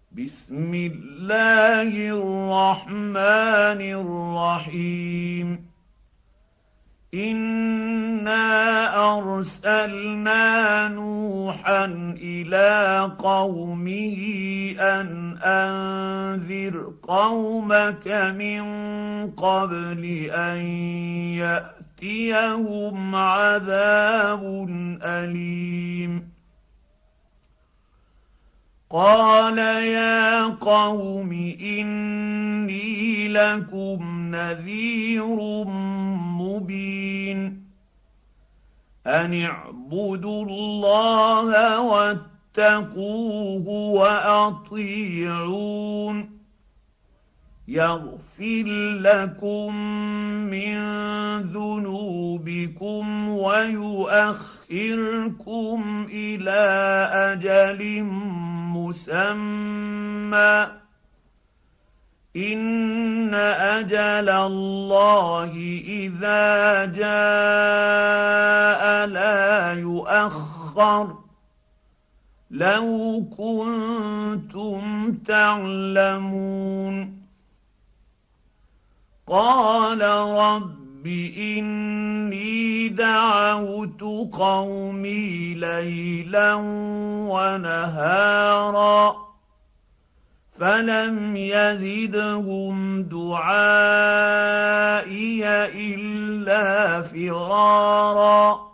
بسم الله الرحمن الرحيم إنا أرسلنا نوحا إلى قومه أن أنذر قومك من قبل أن يأتيهم عذاب أليم قال يا قوم إني لكم نذير مبين أن اعبدوا الله واتقوه وأطيعون يغفر لكم من ذنوبكم ويؤخركم إلى أجل مسمى إن أجل الله إذا جاء لا يؤخر لو كنتم تعلمون قال رب إني دعوت قومي ليلا ونهارا فلم يزدهم دعائي إلا فرارا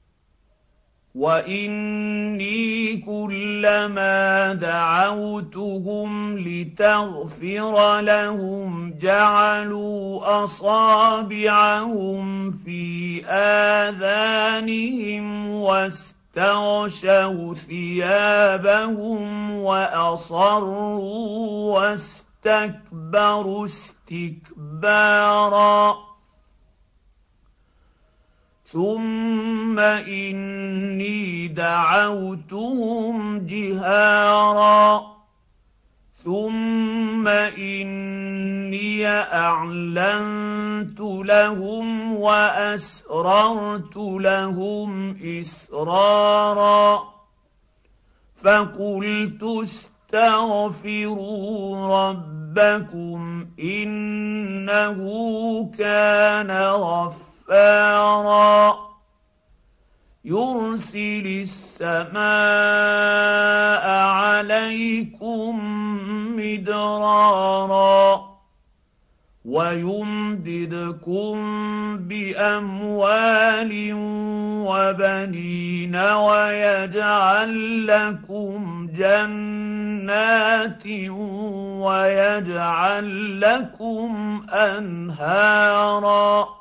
وإني كلما دعوتهم لتغفر لهم جعلوا أصابعهم في آذانهم واستغشوا ثيابهم وأصروا واستكبروا استكبارا ثم إني دعوتهم جهارا ثم إني أعلنت لهم وأسررت لهم إسرارا فقلت استغفروا ربكم إنه كان غفارا يرسل السماء عليكم مدرارا ويمددكم بأموال وبنين ويجعل لكم جنات ويجعل لكم أنهارا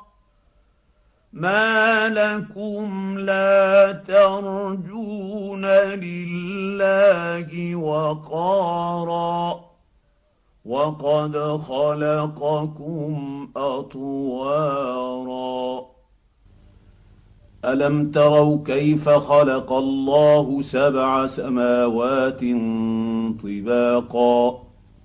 ما لكم لا ترجون لله وقارا وقد خلقكم أطوارا ألم تروا كيف خلق الله 7 سماوات طباقا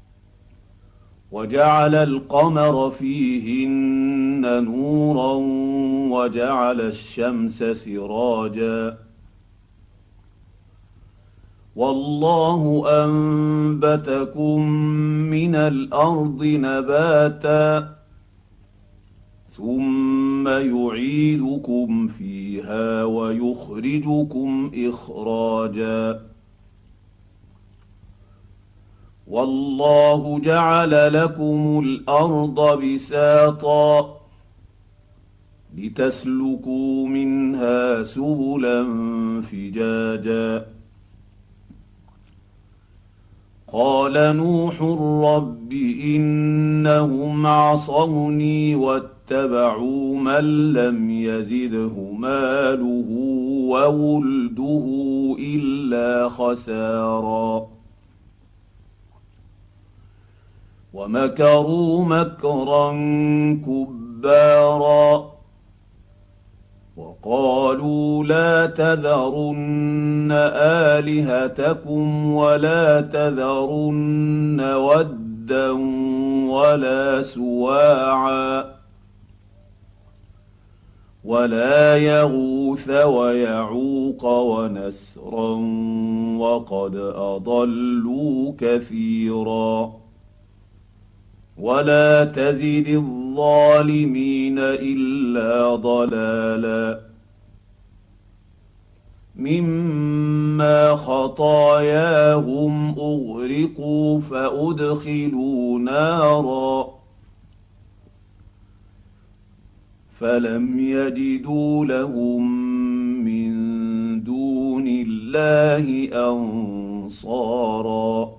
وجعل القمر فيهن نورا وجعل الشمس سراجا والله أنبتكم من الأرض نباتا ثم يعيدكم فيها ويخرجكم إخراجا والله جعل لكم الأرض بساطا لتسلكوا منها سبلا فجاجا قال نوح رب إنهم عصوني واتبعوا من لم يزده ماله وولده إلا خسارا ومكروا مكرا كبارا وقالوا لا تذرن آلهتكم ولا تذرن ودا ولا سواعا ولا يغوث ويعوق ونسرا وقد أضلوا كثيرا ولا تزد الظالمين إلا ضلالا مما خطاياهم أغرقوا فأدخلوا نارا فلم يجدوا لهم من دون الله أنصارا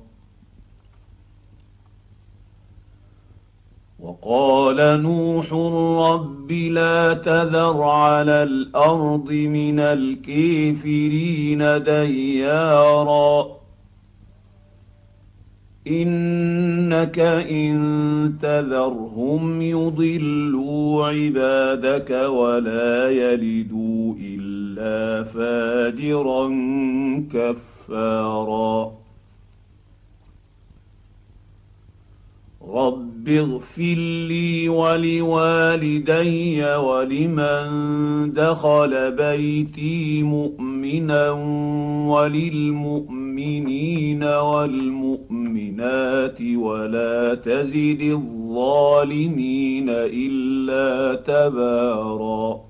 وقال نوح رب لا تذر على الأرض من الكافرين ديارا إنك إن تذرهم يضلوا عبادك ولا يلدوا إلا فاجرا كفارا رب اغفر لي ولوالدي ولمن دخل بيتي مؤمنا وللمؤمنين والمؤمنات ولا تزد الظالمين إلا تبارا